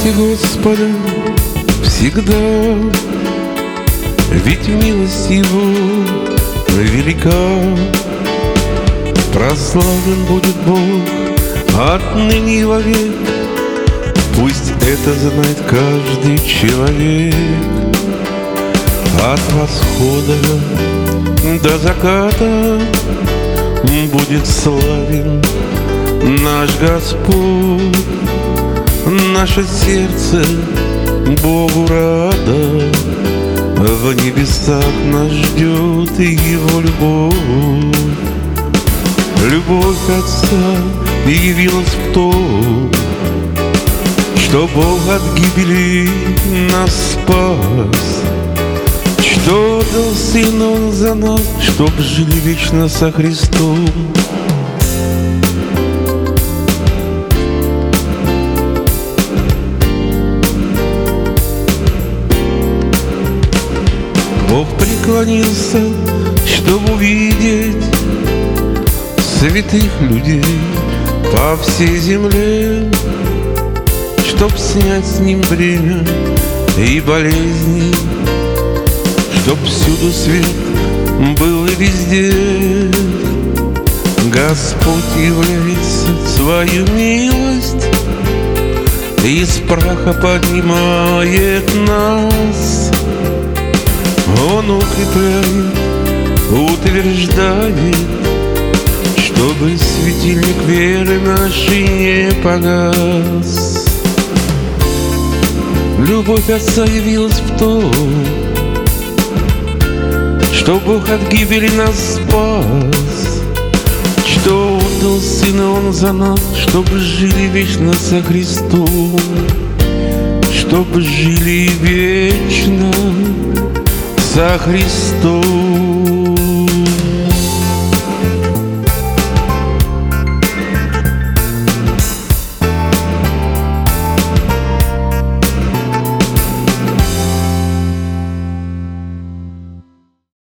Славьте Господа всегда, ведь милость Его велика. Прославлен будет Бог отныне и вовек, пусть это знает каждый человек. От восхода до заката будет славен наш Господь. Наше сердце Богу радо, в небесах нас ждет Его любовь. Любовь Отца явилась в том, что Бог от гибели нас спас, что дал Сына Он за нас, чтоб жили вечно со Христом. Бог преклонился, чтобы увидеть святых людей по всей земле, чтоб снять с ним бремя и болезни, чтоб всюду свет был и везде. Господь является свою милость, из праха поднимает нас. Он укрепляет, утверждает, чтобы светильник веры нашей не погас. Любовь Отца явилась в том, что Бог от гибели нас спас, что отдал Сына Он за нас, чтобы жили вечно со Христом, чтобы жили вечно со Христом.